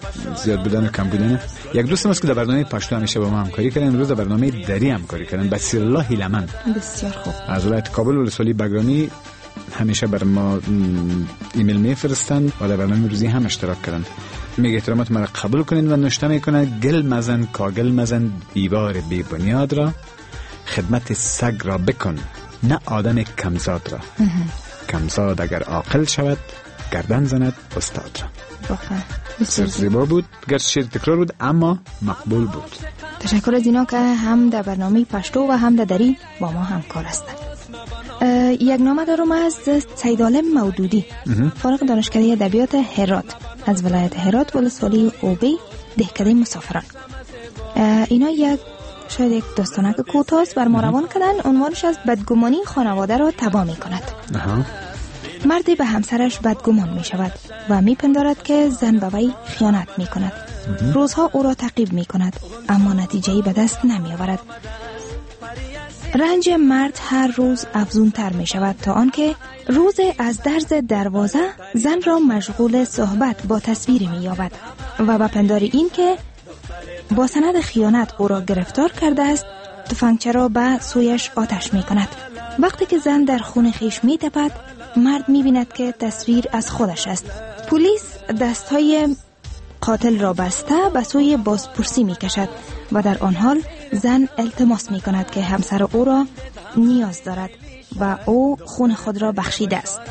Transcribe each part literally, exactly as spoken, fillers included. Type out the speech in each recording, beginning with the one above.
زیاد بودن و کم بودن. یک دوست ما که در برنامه پشتو همیشه با ما همکاری کردن، امروز در برنامه دری همکاری کردن. بسیر الله هیلمن، بسیار خوب، از ولایت کابل ولسوالی بگرانی همیشه بر ما ایمیل میفرستند و در برنامه روزی هم اشتراک کردن. میگه احترامات مرا قبول کنین و نوشته میکنه گل مزن کاگل مزن دیوار بی بنیاد را، خدمت سگ را بکن نه آدم کمزاد را. کمزاد اگر عاقل شود گردن زند استاد را. واقعا بسیار زیبا بود، گرچه شعر تکرار بود اما مقبول بود. تشکر از اینا که هم در برنامه پشتو و هم در دری با ما همکار هستند. یک نامه دارم از سیدعالم مودودی، فارغ دانشکده ادبیات هرات از ولایت هرات ولسوالی اوبی دهکده مسافران. اینا یک شاید یک داستانک کوتاه بر ما روان کردن. عنوانش از بدگمانی خانواده را تباه می کند. مردی به همسرش بدگمان می شود و می پندارد که زن به وی خیانت می کند. روزها او را تعقیب می کند اما نتیجه‌ای به دست نمی آورد. رنج مرد هر روز افزونتر می شود تا آنکه روز از درز دروازه زن را مشغول صحبت با تصویر می یابد و با پنداری این که با سند خیانت او را گرفتار کرده است تفنگچه را به سویش آتش می کند. وقتی که زن در خون خیش می تپد مرد می بیند که تصویر از خودش است. پلیس دستهای قاتل را بسته به سوی بازپرسی می کشد و در آن حال زن التماس می کند که همسر او را نیاز دارد و او خون خود را بخشیده است.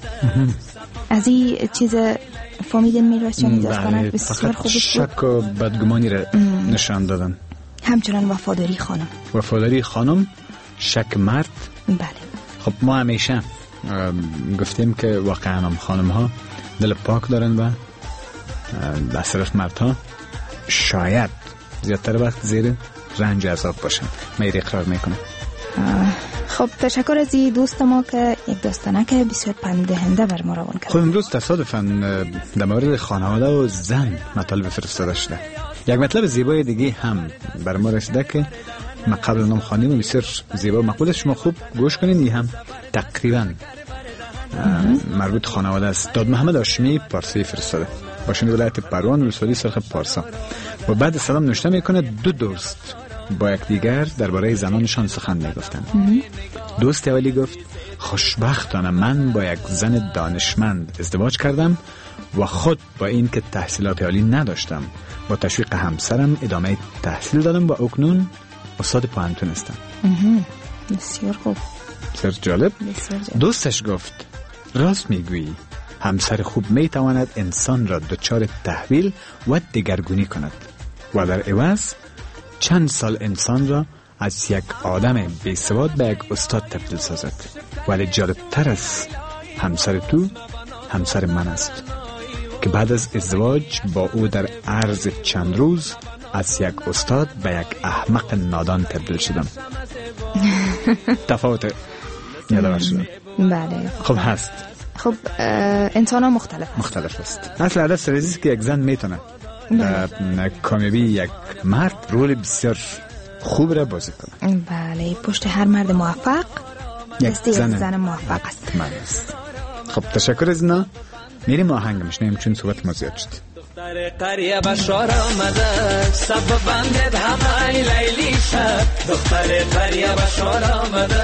از این چیز فهمیدن می رسید داستانک بسیار خوب بود. شک و بدگمانی را نشان دادن. همچنان وفاداری خانم وفاداری خانم شک مرد. بله. خب ما همیشه گفتیم که واقعا هم خانم ها دل پاک دارن و در صرف مردها شاید زیادتر وقت زیر رنج عذاب باشن. میر اقرار میکنه. خب تشکر از این دوست ما که یک داستانه که بسیار پندهنده بر ما روان کرد. خب امروز تصادفاً در مورد خانواده و زن مطالب فرستاده شده. یک مطلب زیبای دیگه هم بر ما رسیده که ما قبل نام خوانیم و بسیار زیبا و مقبول است. شما خوب گوش کنین. این هم تقریباً مربوط خانواده است. داد محمد هاشمی پارسی فرستاده، باشنده ولایت پروان ولسوالی سرخ پارسا و بعد سلام نوشته میکنه دو دوست با یک دیگر درباره زنانشان سخن میگفتند. دوست اولی گفت خوشبختانه من با یک زن دانشمند ازدواج کردم و خود با این که تحصیلات عالی نداشتم با تشویق همسرم ادامه تحصیل دادم و اکنون استاد پوهنتون هستم. بسیار خوب، بسیار جالب. دوستش گفت راست میگویی، همسر خوب میتواند انسان را دچار تحویل و دگرگونی کند و در عوض چند سال انسان را از یک آدم بیسواد به یک استاد تبدیل سازد. ولی جالبتر از همسر تو همسر من است که بعد از ازدواج با او در عرض چند روز از یک استاد به یک احمق نادان تبدیل شدم. تفاوت یادآور شدم. بله. خب هست. خب انسان ها مختلف هست. مختلف است. اصل عدد سرزیست که یک زن میتونه در کامیابی یک مرد رول بسیار خوب را بازی کنه. بله، پشت هر مرد موفق یک زن, زن موفق است. من است. خب تشکر از اینا. میریم آهنگ میشنیم چون صحبت ما زیاد شد. دختر قریه بشار آمده سبب بندد همه لیلی شد. دختر قریه بشار آمده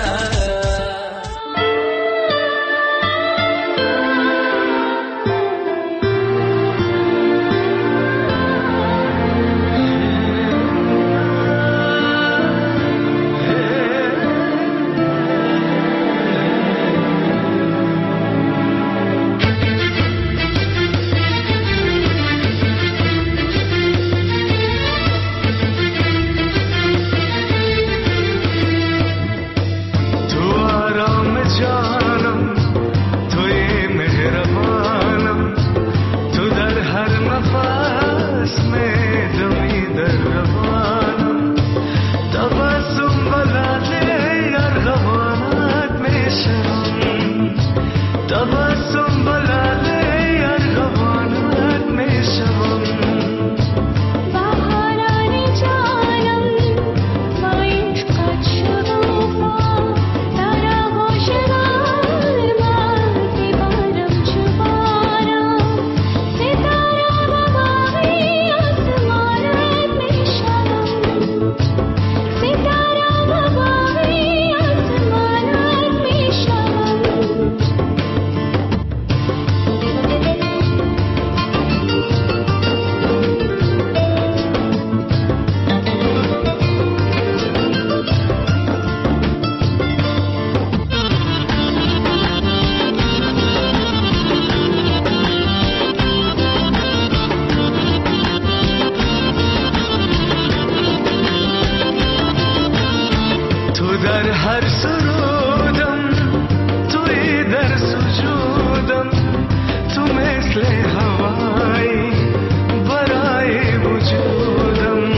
در هر سرودم توی در سجودم تو مثل هوایی برای وجودم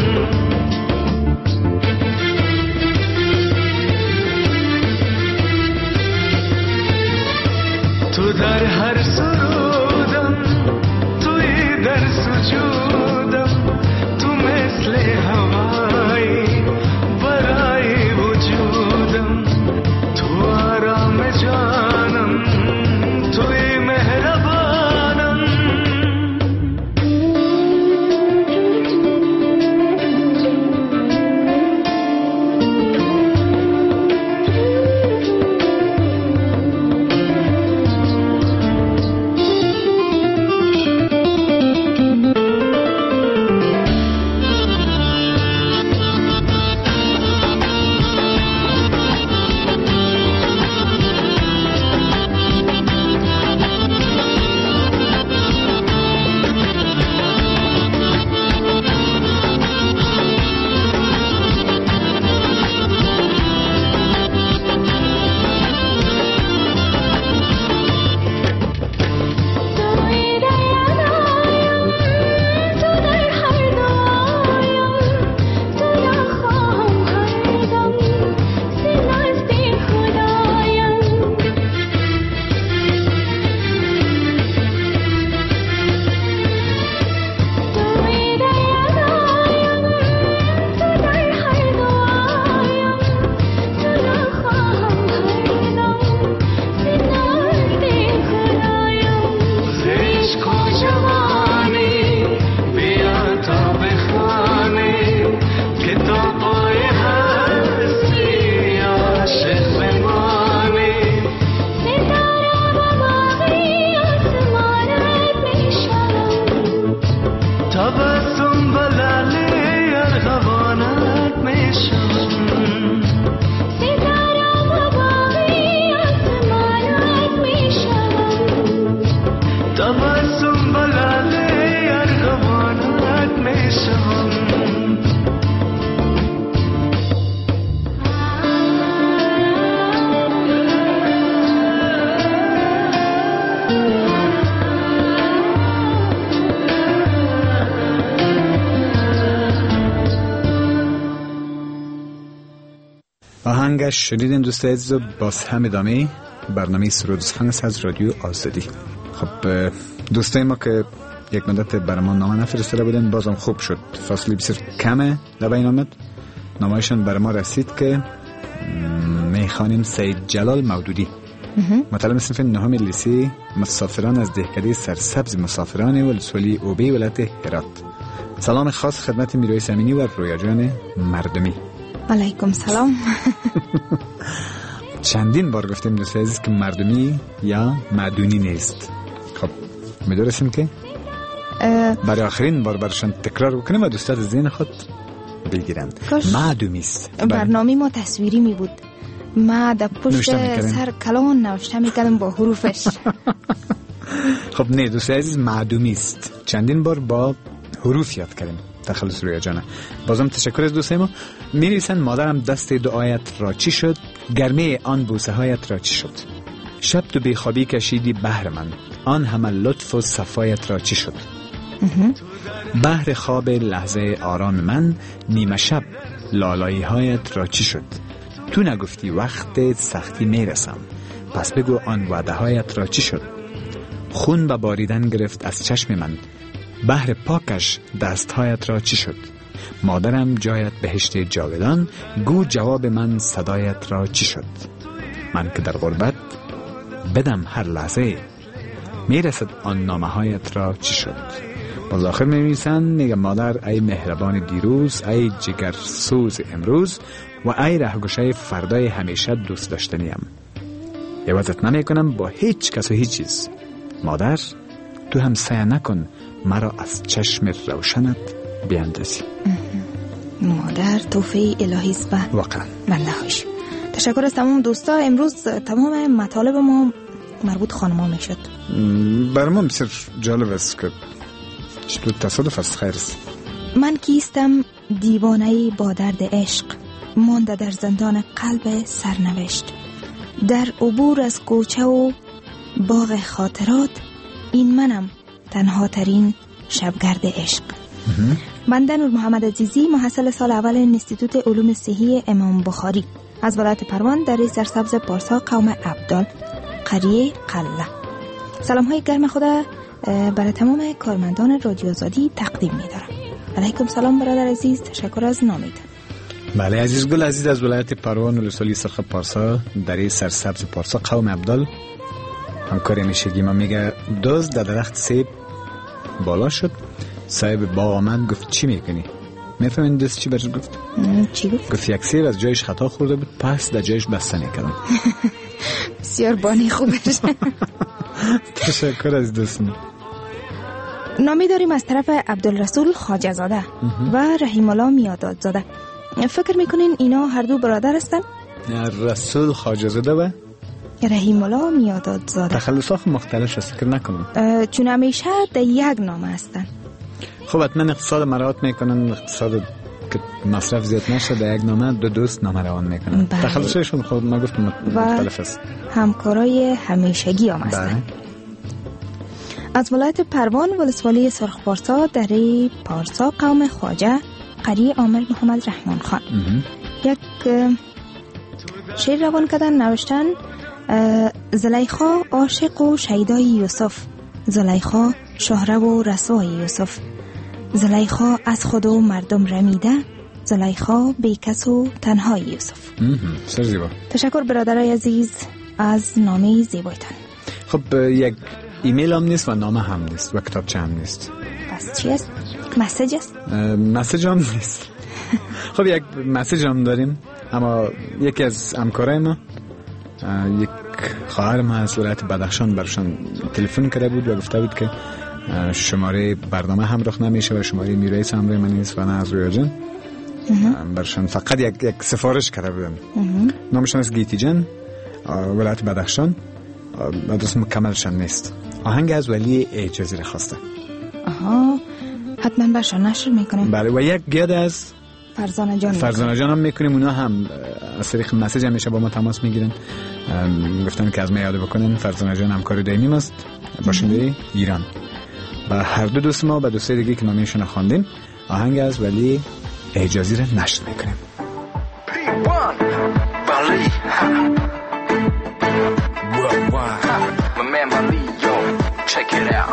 تو در هر سرودم توی در سجودم تو مثل هوایی برای وجودم تو آرام جانم توی مهربانم آهنگش شنیدین دوست عزیز و باز هم ادامه برنامه سرود سخن از رادیو آزادی. خب دوستای ما که یک مدت برام نامه نفرستاده بودن بازم خوب شد، فاصله بسیار کمه در بین آمد، نامه‌شون بر ما رسید که میخوانیم سید جلال مودودی مطلب صنف نهم لیسه مسافران از دهکده سرسبز مسافران ولسوالی اوبی ولایت هرات. سلام خاص خدمت میرایس امینی و رویا جان مردمی. علیکم سلام. چندین بار گفتیم دوست عزیز که مردمی یا معدونی نیست. خب میدونستیم که برای آخرین بار برشان تکرار بکنیم و دوستات ذهن خود بگیرن. معدومی است. برنامه ما تصویری می بود، ما در پشت سر کلان نوشته میکردم با حروفش. خب نه دوست عزیز معدومی است، چندین بار با حروف یاد کردیم. تخلص رویا جانه بازم تشکر از دوستای ما. می نویسن مادرم دست دعایت را چی شد، گرمی آن بوسه هایت را چی شد، شب تو بیخوابی کشیدی بهر من، آن همه لطف و صفایت را چی شد، بهر خواب لحظه آرام من، نیمه شب لالایی هایت را چی شد، تو نگفتی وقت سختی میرسم، پس بگو آن وعده هایت را چی شد، خون به باریدن گرفت از چشم من، بحر پاکش دستهایت را چی شد، مادرم جایت بهشت جاودان، گو جواب من صدایت را چی شد، من که در غربت بدم هر لحظه، میرسد آن نامه هایت را چی شد. باز آخر میمیسن میگه مادر ای مهربان دیروز، ای جگر سوز امروز و ای رهگشای فردای همیشه دوست داشتنیم، عوضت نمی کنم با هیچ کس و هیچ چیز، مادر تو هم سعی نکن مرا از چشم روشنت بیاندازی. مادر توفیق الهی است. واقعا بنده هاش. تشکر از تمام دوستا. امروز تمام مطالب ما مربوط خانما میشد. برای ما بسیار جالب است که چطور تصادف است. خیر است. من کیستم دیوانه با درد عشق، مانده در زندان قلب سرنوشت. در عبور از کوچه و باغ خاطرات این منم تنها ترین شبگرد عشق. بنده نور محمد عزیزی، محصل سال اول انستیتوت علوم صحی امام بخاری از ولایت پروان در سرسبز پارسا قوم عبدال قریه قله. سلام های گرم خدا برای تمام کارمندان رادیو آزادی تقدیم می دارم. علیکم سلام برادر عزیز، تشکر از نامید. بله عزیز گل عزیز از ولایت پروان ولسوالی سرخ پارسا در سرسبز پارسا قوم عبدال همکاری میشگی ما میگه دوز در درخت سیب بالا شد، صاحب باغ آمد گفت چی میکنی؟ میفهمین دست چی برش گفت؟ چی گفت؟ گفت یک سیب از جایش خطا خورده بود پس در جایش بسته نکردم. بسیار بانی خوبش. تشکر از دوستم. نامی داریم از طرف عبدالرسول خواجه زاده و رحیم الله میاداد زاده. فکر میکنین اینا هر دو برادر هستن؟ رسول خواجه زاده و رحیم الله میاداد زاده تخلصات مختلف است فکر نکنم، چون همیشه در یک نامه هستن. خب حتما اقتصاد مراعات میکنن، اقتصاد که مصرف زیاد نشه در یک نامه دو دوست نامه روان میکنن. تخلصشون خود ما گفتم مختلف است. همکارای همیشگی هم هستن. بله. از ولایت پروان ولسوالی سرخ پارسا در پارسا قوم خواجه قریه عامر محمد رحمان خان یک شعر روان کردن، نوشتن زلیخا عاشق و شیدای یوسف، زلیخا شهره و رسوای یوسف، زلیخا از خود و مردم رمیده، زلیخا بیکس و تنهای یوسف. سر زیبا. تشکر برادرای عزیز از نامه زیبایتان. خب یک ایمیل هم نیست و نامه هم نیست و کتابچه هم نیست. پس چی است؟ مسیج است؟ مسیج هم نیست. خب یک مسیج هم داریم، اما یکی از همکارای ما یک خواهر ما از ولایت بدخشان برشان تلفن کرده بود و گفته بود که شماره برنامه همراه نمیشه و شماره میرایس هم روی من نیست و نه از روی جان. برشان فقط یک یک سفارش کرده بودن. نامشان از گیتی جان، ولایت بدخشان، آدرس مکملشان نیست. آهنگ از ولی اجازه را خواسته. آها، حتما برشان نشر میکنیم. بله و یک گیاد از فرزانه جان فرزانه جان هم میکنیم. اونا هم از طریق مسیج همیشه با ما تماس میگیرن، گفتن که از ما یاد بکنن. فرزانه جان همکار دائمی ماست باشنده ایران و هر دو دوست ما و دوستای دیگه که نامیشون خواندیم آهنگ از ولی اجازه را نشر میکنیم. Check it out.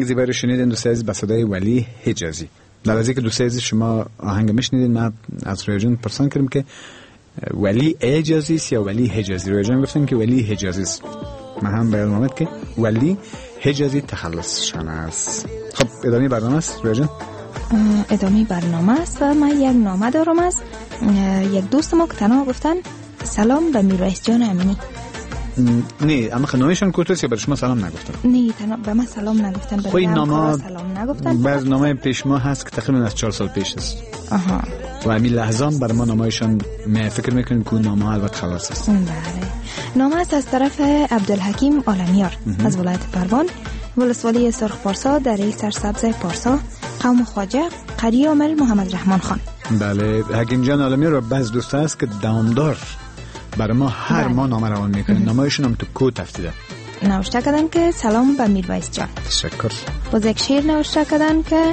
زیبایی رو شنیدین دوست عزیز، به صدای ولی حجازی. در از اینکه دوست عزیز شما آهنگ میشنیدین، من از روی جان پرسان کردم که ولی حجازی است یا ولی حجازی. روی جان گفتن که ولی حجازی است. من هم بیان اومد که ولی حجازی تخلص شان است. خب ادامه برنامه است روی جان. ادامه برنامه است و من یک نامه دارم از یک دوست ما که تنها گفتن سلام به میرایس جان امینی. نه اما خنومشون کوتاست یا برای شما سلام نگفتن؟ نه تنها به من سلام نگفتن، به خب نامه سلام نگفتن. بعض نامه پیش ما هست که تقریبا از چهار سال پیش است. آها. و همین لحظان برای ما نامه‌شان می فکر میکنیم که نامه البته خلاص است. بله. نامه است از طرف عبدالحکیم عالمیار از ولایت پروان، ولسوالی سرخ پارسا، دره سرسبز پارسا، قوم خواجه، قریه عامل محمد رحمان خان. بله حکیم جان عالمیار رو بعض دوست هست که دامدار برای ما هر بله. ما نامه روان میکنن. نامه‌شون هم تو کد تفسیده نوشته کردن که سلام به میرویس جان. تشکر. باز یک شعر نوشته کردن که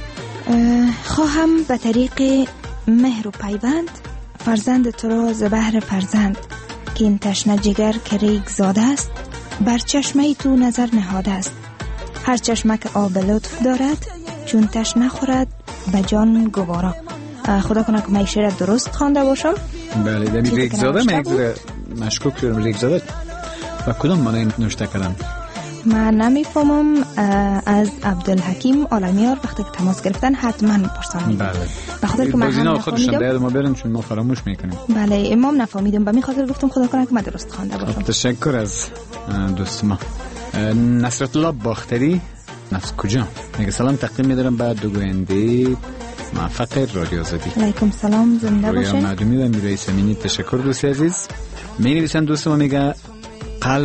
خواهم به طریق مهر و پیوند فرزند تو را ز بهر فرزند، که این تشنه جگر که ریگ زاده است، بر چشمه تو نظر نهاده است. هر چشمه که آب لطف دارد، چون تشنه خورد به جان گوارا. خدا کنه که من شعر درست خوانده باشم. بله دمی ریگ زاده من یک ذره مشکوک شدم. ریگ زاده و کدام معنی نوشته کردن؟ من نمیفهمم. از عبدالحکیم عالمیار وقتی که تماس گرفتن حتما پرسانید. بله. بخاطر که من هم خودشون به یاد ما برن چون ما فراموش میکنیم. بله امام نفهمیدم به می خاطر گفتم خدا کنه که من درست خوانده باشم. تشکر از دوست ما. نصرت الله باختری از کجا؟ میگه سلام تقدیم می‌دارم به دو گوینده موفق رادیو آزادی. علیکم سلام، زنده باشین. رویا معدومی و میرایس امینی. تشکر دوست عزیز. می نویسن دوست ما میگه قلب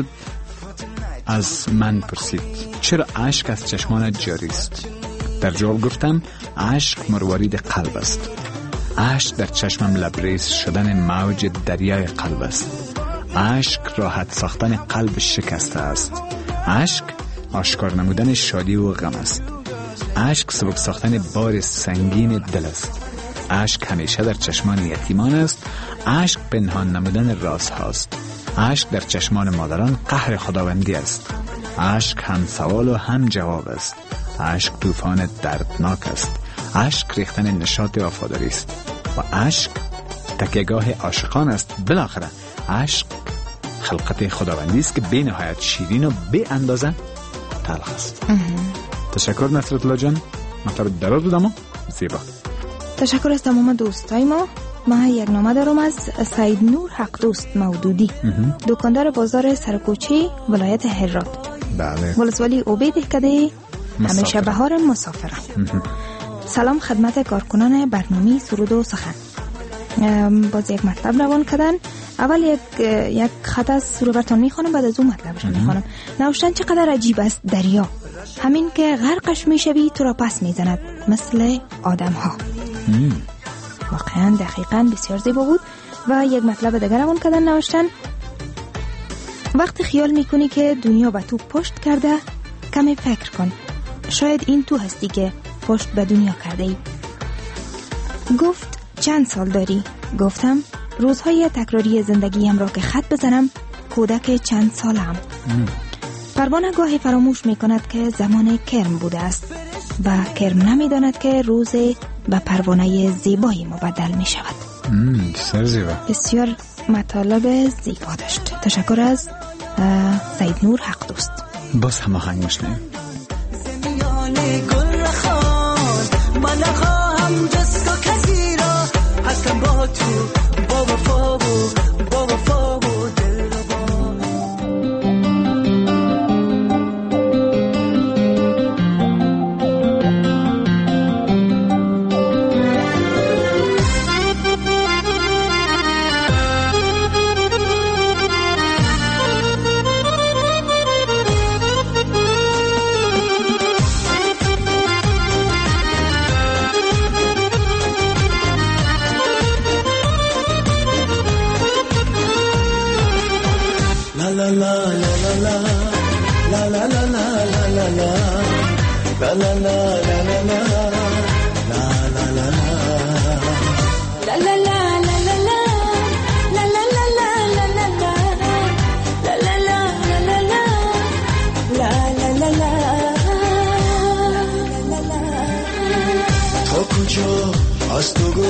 از من پرسید چرا اشک از چشمانت جاری است؟ در جواب گفتم اشک مروارید قلب است. اشک در چشمم لبریز شدن موج دریای قلب است. اشک راحت ساختن قلب شکسته است. اشک آشکار نمودن شادی و غم است. اشک سبک ساختن بار سنگین دل است. اشک همیشه در چشمان یتیمان است. اشک پنهان نمودن راز هاست. اشک در چشمان مادران قهر خداوندی است. اشک هم سوال و هم جواب است. اشک طوفان دردناک است. اشک ریختن نشاط وفاداری است. و اشک تکیهگاه عاشقان است. بالاخره اشک خلقت خداوندی است که بی نهایت شیرین و بی اندازه تلخ است. تشکر نصرت الله جان، مطلب دراز بود اما زیبا. تشکر از تمام دوستای ما. ما یک نامه دارم از سید نور حق دوست مودودی، دکاندار بازار سرکوچی ولایت هرات. بله. ولسوالی عبید کده، همیشه بهار مسافرم. سلام خدمت کارکنان برنامه سرود و سخن. باز یک مطلب روان کردن. اول یک یک خط از سرودتان میخوانم، بعد از اون مطلبش میخوانم. نوشتن چقدر عجیب است دریا، همین که غرقش میشوی تو را پس میزند مثل آدم ها. واقعا دقیقاً بسیار زیبا بود. و یک مطلب دیگر روان کردن. نوشتن وقتی خیال میکنی که دنیا به تو پشت کرده، کمی فکر کن، شاید این تو هستی که پشت به دنیا کرده ای. گفت چند سال داری؟ گفتم روزهای تکراری زندگیم را که خط بزنم کودک چند سالم. پروانه گاهی فراموش میکند که زمان کرم بوده است و کرم نمیداند که روز به پروانه زیبایی مبدل می شود. بسیار زیبا. بسیار مطالب زیبا داشت. تشکر از سید نور حق دوست. باز هم آهنگ میشنیم. زمیان گل رخان من نخواهم جز تو کسی را، هستم با تو با وفا و با وفا و دل رو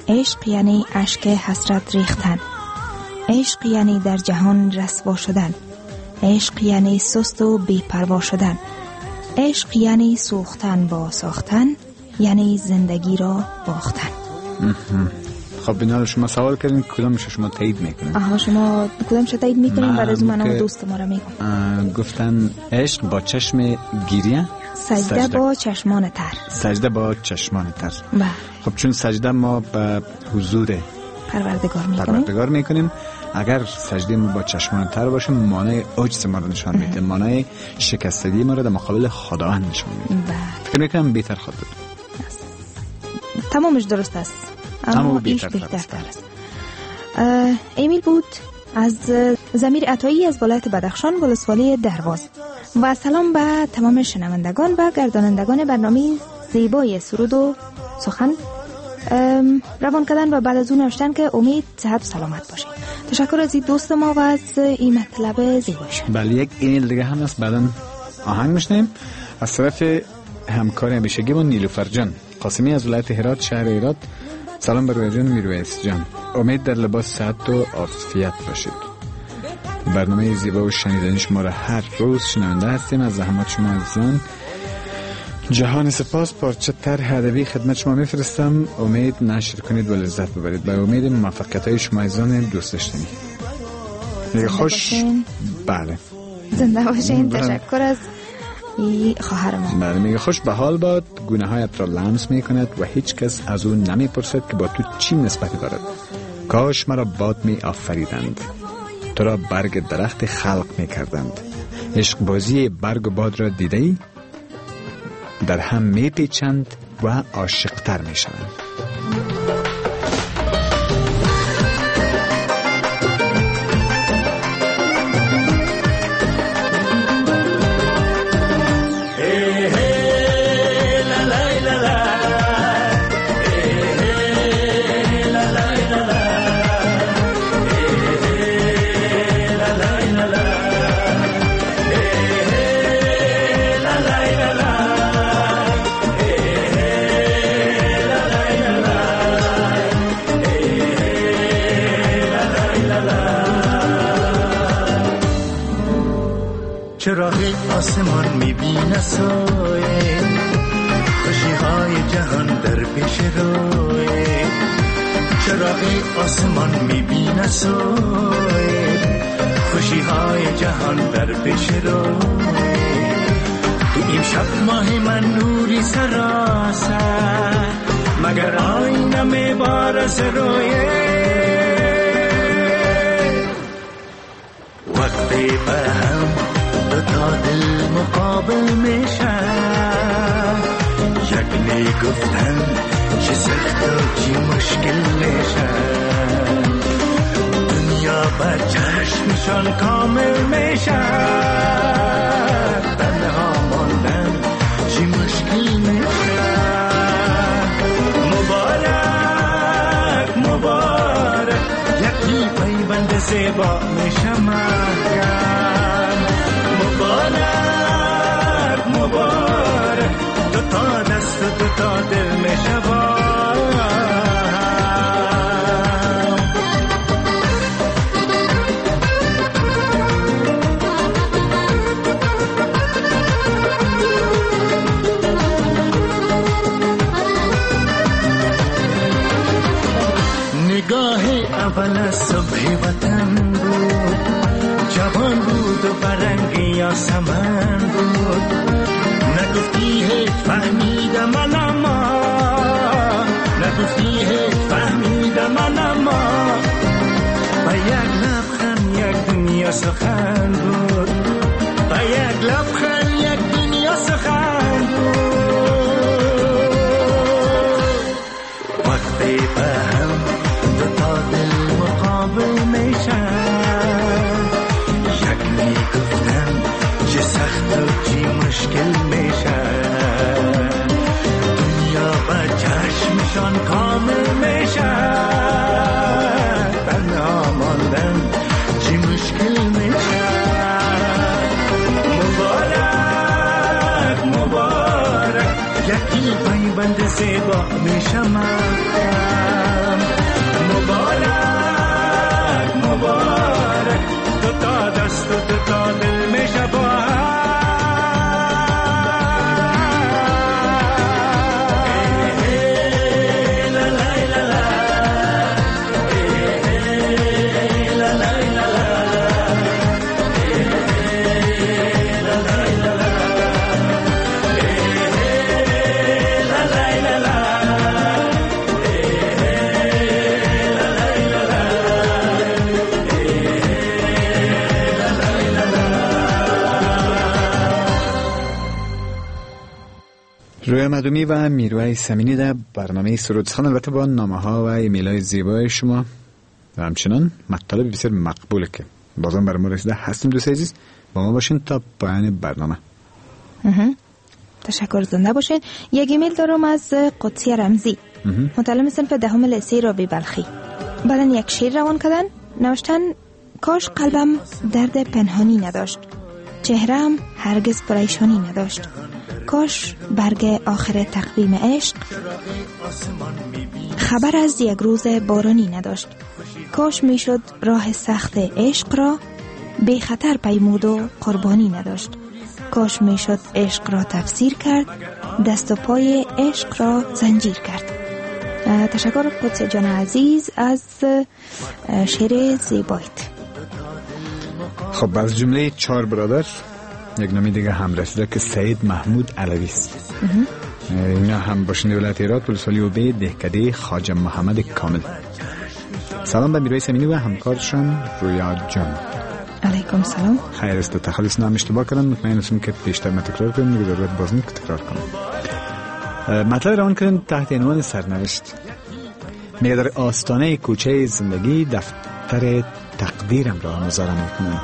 عشق یعنی اشک حسرت ریختن. عشق یعنی در جهان رسوا شدن. عشق یعنی سست و بی‌پروا شدن. عشق یعنی سوختن با ساختن، یعنی زندگی را باختن. خب بنا شما سوال کردین کدامش شما تایید میکنین؟ آها شما کدامش تایید میکنین؟ بعد از من دوست ما را میگم. گفتن عشق با چشم گریه، سجده, سجده با چشمان تر. سجده با چشمان تر. بله. خب چون سجده ما به حضور پروردگار میکنیم پروردگار میکنیم، اگر سجده ما با چشمان تر باشه مانع عجز ما رو نشان میده، مانع شکستگی ما رو در مقابل خداوند نشان میده. بله. فکر میکنم بهتر خود بود. تمامش درست است، اما ایش بهتر است. امیل بود از ضمیر عطایی از ولایت بدخشان، ولسوالی درواز. و سلام به تمام شنوندگان و گردانندگان برنامه زیبای سرود و سخن روان کردن و بعد از اون نوشتن که امید صحت و سلامت باشه. تشکر از این دوست ما و از این مطلب زیبایشون. بله یک ایمیل دیگه هم هست، بعداً آهنگ میشنیم از طرف همکار همیشگی با نیلوفر جان قاسمی از ولایت هرات، شهر هرات. سلام بر روی جان میرویس جان، امید در لباس صحت و عافیت باشید. برنامه زیبا و شنیدنی شما را هر روز شنونده هستیم. از زحمات شما عزیزان جهان سپاس. پارچه طرح ادبی خدمت شما میفرستم، امید نشر کنید و لذت ببرید. به امید موفقیت های شما عزیزان دوست داشتنی. میگه خوش بله زنده باشین. تشکر از خواهر ما. بله میگه خوش به حال باد، گونه هایت را لمس میکند و هیچ کس از اون نمیپرسد که با تو چی نسبتی دارد. کاش مرا باد می آفریدند، تو را برگ درخت خلق میکردند. عشق بازی برگ و باد را دیده ای؟ در هم میپیچند و عاشق‌تر میشوند. چراغ آسمان میبینه سایه، خوشی های جهان در پیش روی. چراغ آسمان میبینه سایه، خوشی های جهان در پیش روی. تو این شب ماه من نوری سراسر، مگر آینه میبارس رویه. وقتی به هم تا دل مقابل میشن، یک میگفتن چه سخت و چه مشکل میشن. دنیا بر چشمشان کامل میشن، تنها ماندن چه مشکل میشن. مبارک مبارک یکی پیوند زیبا میشم محکم. مبارک مبارک دو تا دست و دو تا دل میشوام. نگاه اول صبح وطن بود، جوان بود و برنگی یاسمن بود. نگفتی هیچ فهمیدم من اما، نگفتی هیچ فهمیدم من اما. با یک لبخند یک دنیا سخن بود، با یک لبخند یک دنیا سخن بود. وقتی به هم دو تا دل مقابل میشن، یک میگفتن چه سخت و چه مشکل میشن. دنیا با چشمشان کامل میشن، تنها ماندن چه مشکل میشن. مبارک مبارک یکی پیوند زیبا میشم محکم. رویا مدومی و میروی سمینی در برنامه سرود سخن، البته با نامه ها و ایمیل های زیبای شما و همچنان مطالب بسیار مقبوله که بازم بر ما رسیده هستیم. دوست عزیز با ما باشین تا پایان برنامه. تشکر، زنده باشین. یک ایمیل دارم از قدسی رمزی، متعلم صنف دهم لیسه رابی بلخی. بعدن یک شعر روان کردن، نوشتن کاش قلبم درد پنهانی نداشت، چهرم هرگز پریشانی نداشت، کاش برگ آخر تقویم عشق خبر از یک روز بارانی نداشت، کاش میشد راه سخت عشق را بی خطر پیمود و قربانی نداشت، کاش میشد عشق را تفسیر کرد، دست و پای عشق را زنجیر کرد. تشکر قدس جان عزیز از شعر زیبایت. خب از جمله چهار برادر یک نامی دیگه هم رسیده که سید محمود علوی است. اینا هم باشنده ولایت هرات ولسوالی اوبه دهکده خواجه محمد کامل. سلام به میروی سمینی و همکارشان رویا جان. علیکم سلام. خیر است. تخلص نام اشتباه کردن، مطمئن هستم که بیشتر ما تکرار کنیم، دیگه ضرورت باز نیست تکرار کنم. مطلب روان کردن تحت عنوان سرنوشت. میگه در آستانه کوچه زندگی دفتر تقدیرم را مزارم میکنم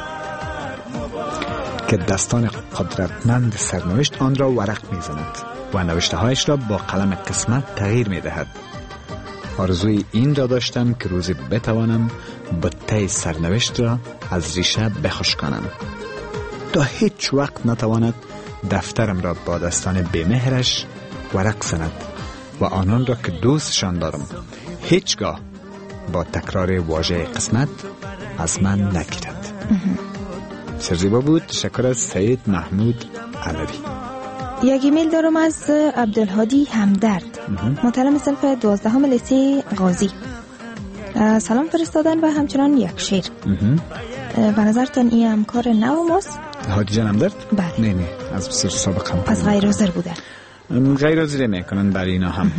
که دستان قدرتمند سرنوشت آن را ورق میزند و نوشته هایش را با قلم قسمت تغییر میدهد. آرزوی این را داشتم که روزی بتوانم بطه سرنوشت را از ریشه بخشکانم تا هیچ وقت نتواند دفترم را با دستان بی‌مهرش ورق زند و آنان را که دوستشان دارم هیچگاه با تکرار واژه قسمت از من نگیرد. سرزیبا بود. تشکر از سید محمود علوی. یک ایمیل دارم از عبدالهادی همدرد، متعلم صنف دوازدهم لیسه غازی. سلام فرستادن و همچنان یک شعر. به نظرتان این همکار نو ماست؟ هادی جان همدرد؟ بله. نه نه از بسیار سابق هم. پس غیر حاضر بودن. غیر حاضر میکنن برای اینا هم.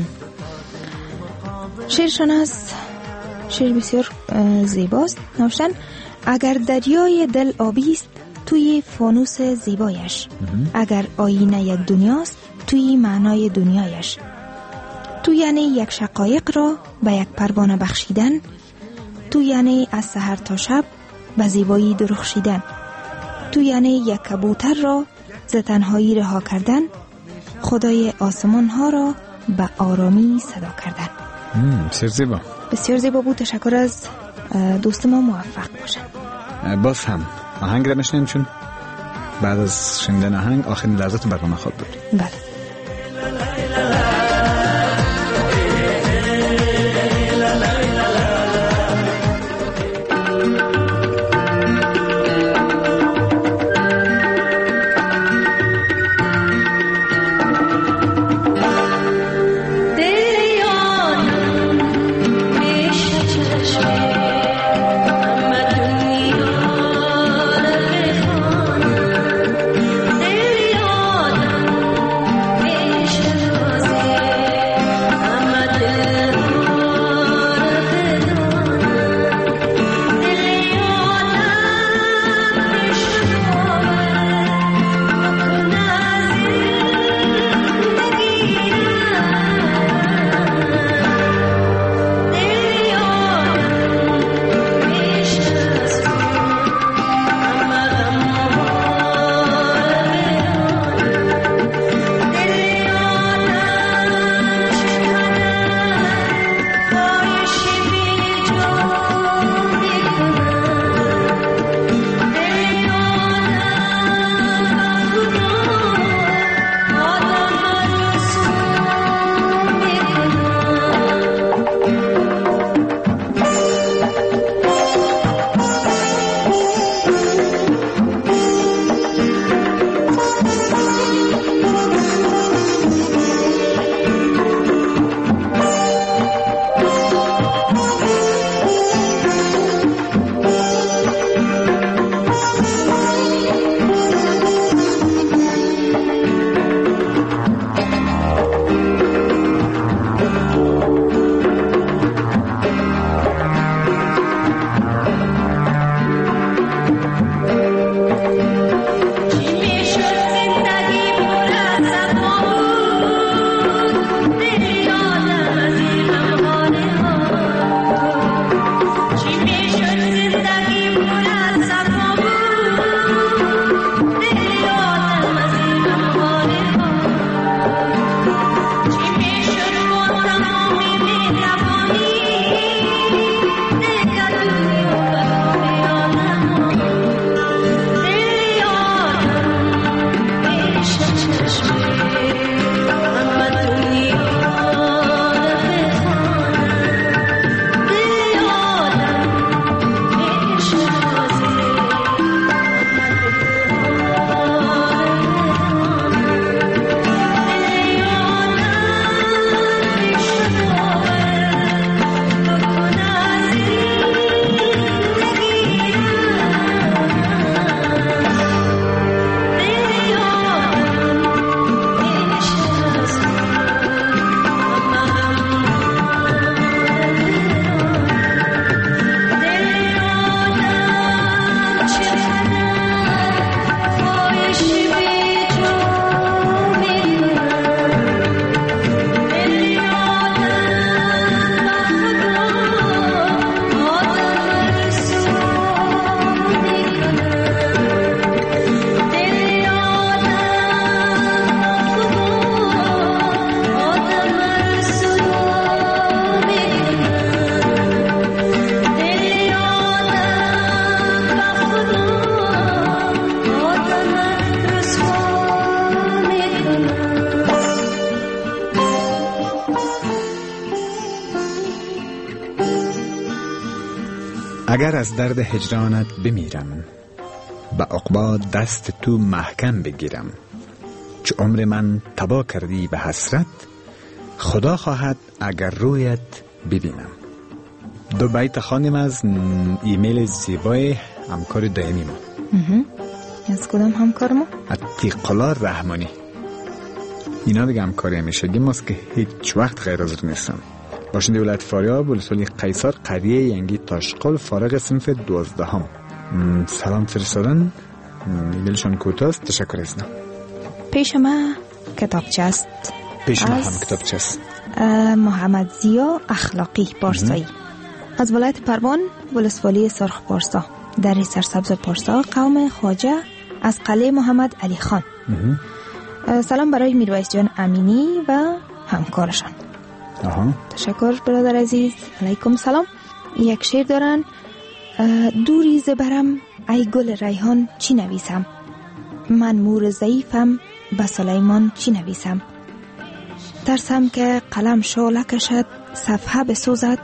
شعرشان است شعر بسیار زیباست. نوشتن اگر دریای دل آبیست توی فانوس زیبایش، اگر آینه یک دنیاست توی معنای دنیایش، تو یعنی یک شقایق را به یک پروانه بخشیدن، تو یعنی از سحر تا شب به زیبایی درخشیدن، تو یعنی یک کبوتر را ز تنهایی رها کردن، خدای آسمان ها را به آرامی صدا کردن. بسیار زیبا. بسیار زیبا بود. تشکر از دوست ما، موفق باشن. باز هم آهنگ را میشنیم، چون بعد از شنیدن آهنگ آخرین لحظات برنامه خود بود. بله. اگر از درد هجرانت بمیرم، به عقبا دست تو محکم بگیرم. چه عمر من تبا کردی به حسرت، خدا خواهد اگر رویت ببینم. دو بیت خواندیم از ایمیل زیبای همکار دائمی ما. از کدام همکار ما؟ عتیق‌الله رحمانی. اینا دیگه همکاری همیشگی ماست که هیچ وقت غیر حاضر نیستن. باشنده ولایت فاریاب ولسوالی قیصر قریه ینگی تاشقل فارغ صنف دوازدهم. سلام فرستادن. ایمیلشان کوتاست. تشکر ازنا. پیش ما کتابچه است. پیش ما هم کتابچه است. محمد زیا اخلاقی پارسایی از ولایت پروان ولسوالی سرخ پارسا در سرسبز پارسا قوم خواجه از قلعه محمد علی خان. سلام برای میرویس جان امینی و همکارشان. آها. تشکر برادر عزیز. علیکم سلام. یک شعر دارن. دوری زبرم ای گل ریحان چی نویسم، من مور ضعیفم به سلیمان چی نویسم، ترسم که قلم شعله کشد صفحه بسوزد،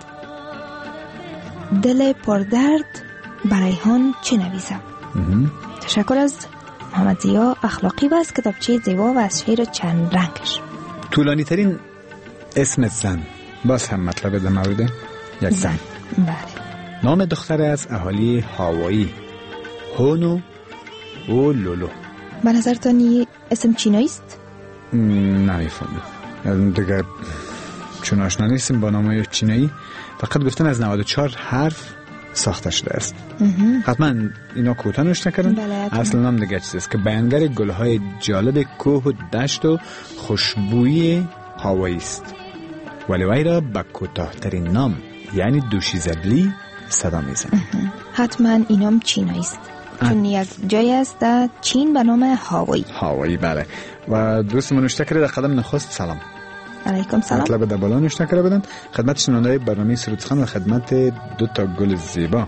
دل پردرد به ریحان چی نویسم. تشکر از محمد زیا اخلاقی و از کتابچه زیبا و از شعر چند رنگش. طولانی ترین اسم زن باز هم مطلب در مورد یک زن. بله. نام دختر از اهالی هاوایی، هونو و لولو. به نظرتان این اسم چینایی است؟ نمیفهمم دیگه، چون آشنا نیستیم با نامای چینایی. فقط گفتن از نود و چهار حرف ساخته شده است. حتما اینا کوتاه نوشته کردن. بله. اصل نام دیگه چیز است که بیانگر گلهای جالب کوه و دشت و خوشبوی هاوایی است، ولی وی را با کوتاه ترین نام یعنی دوشیزلی صدا میزنه. حتما اینام چینایی است، چون یک جای است در چین به نام هاوایی. هاوایی بله. و دوست من نوشته کرده در قدم نخست سلام. علیکم سلام. مطلب در بالا نوشته کرده بودن. خدمت شنونده‌های برنامه سرودخان و خدمت دو تا گل زیبا.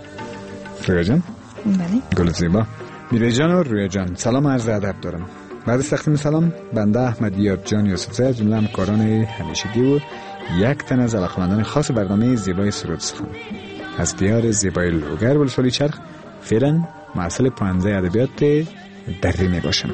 رویا جان. بله. گل زیبا. میره جان و رویا جان. سلام عرض ادب دارم. بعد از تقدیم سلام بنده احمد یار جان یوسفزی از جمله همکاران همیشگی و یک تن از علاقه‌مندان خاص برنامه زیبای سرودخان از دیار زیبای لوگر ولسوالی چرخ فعلا محصل پانزده ادبیات دری می باشم.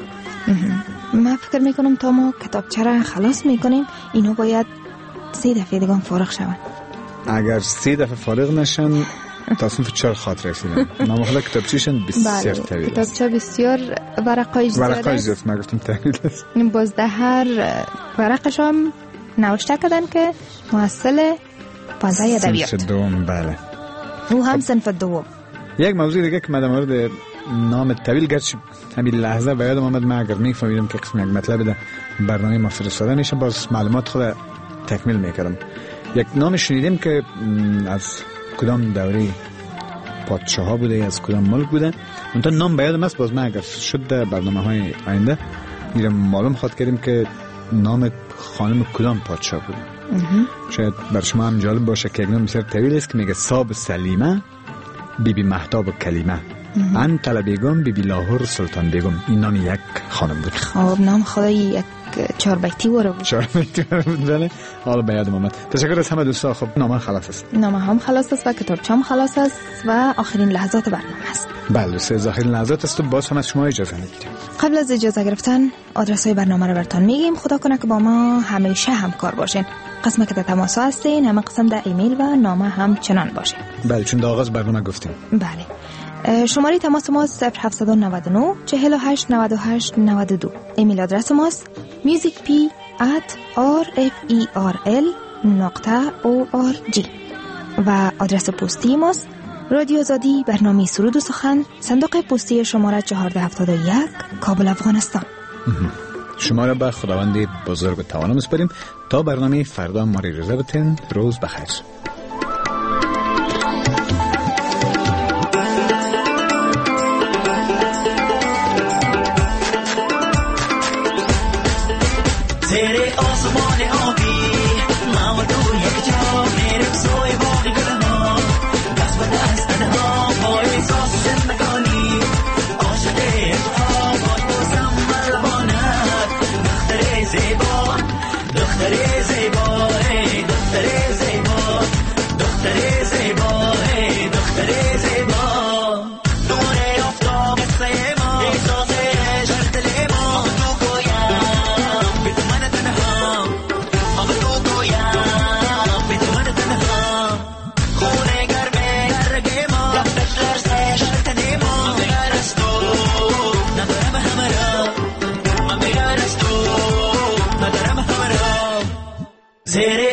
من فکر میکنم تا ما کتابچه را خلاص میکنیم اینو باید سه دفعه دیگه فارغ شوند. اگر سه دفعه فارغ نشن تا صنف چهار خاطر رسیدن. نامخلا کتابچهشن بسیار طویل است. کتابچه بسیار ورقای زیاد است. ورقای زیاد من گفتم طویل است. باز ده هر ورقش هم نوشته کردن که محصل پانزده ادبیات. صنف دوم بله. او هم صنف دوم. یک موضوع دیگه که من در مورد نام طویل گرچه همین لحظه به یادم آمد، من اگر میفهمیدم که قسم یک مطلب ده برنامه ما فرستاده میشه باز معلومات خود تکمیل میکردم. یک نام شنیدیم که از کدام دوره پادشاه ها بوده، از کدام ملک بوده، اونتا نام به یادم است. باز من اگر شد در برنامه های آینده میرم معلوم خواهد کردیم که نام خانم کدام پادشاه بوده. شاید بر شما هم جالب باشه که یک نام بسیار طویل است که میگه ساب سلیمه بی بی مهتاب و کلیمه ان طلا بیگم بی بی لاهور سلطان بیگم. این نام یک خانم بود. خب نام خدای یک چهار بیتی وره بود. چهار بیتی وره بود بله. حالا به یادم آمد. تشکر از همه دوستا. خب نامه خلاص است. نامه هم خلاص است و کتابچه هم خلاص است و آخرین لحظات برنامه است. بله دوستا آخرین لحظات است و باز هم از شما اجازه میگیریم. قبل از اجازه گرفتن آدرس های برنامه رو براتون میگیم. خدا کنه که با ما همیشه همکار باشین. قسم که در تماس هستین همه قسم در ایمیل و نامه هم چنان باشه. بله چون در آغاز برنامه گفتیم. بله. شماره تماس ما صفر هفت نه نه چهل و هشت نود و هشت نود و دو. ایمیل آدرس ماست musicp at rferl نقطه org و آدرس پستی ماست رادیو آزادی برنامه سرود و سخن، صندوق پستی شماره چهارده هفتاد و یک، کابل افغانستان. شما را به خداوند بزرگ و توانا میسپاریم تا برنامه فردا ما را اجازه بدین. روز بخیر. तेरे आसमान आबी नाम दो एक जा मेरे सोए बागी गलना दस बदस तन्हा बोए सांस जिंदगानी आशिक़े ख्वाब तो संभल बना दख्तरे ज़ेबा दख्तरे ज़ेबा दख्तरे ज़ेबा زیر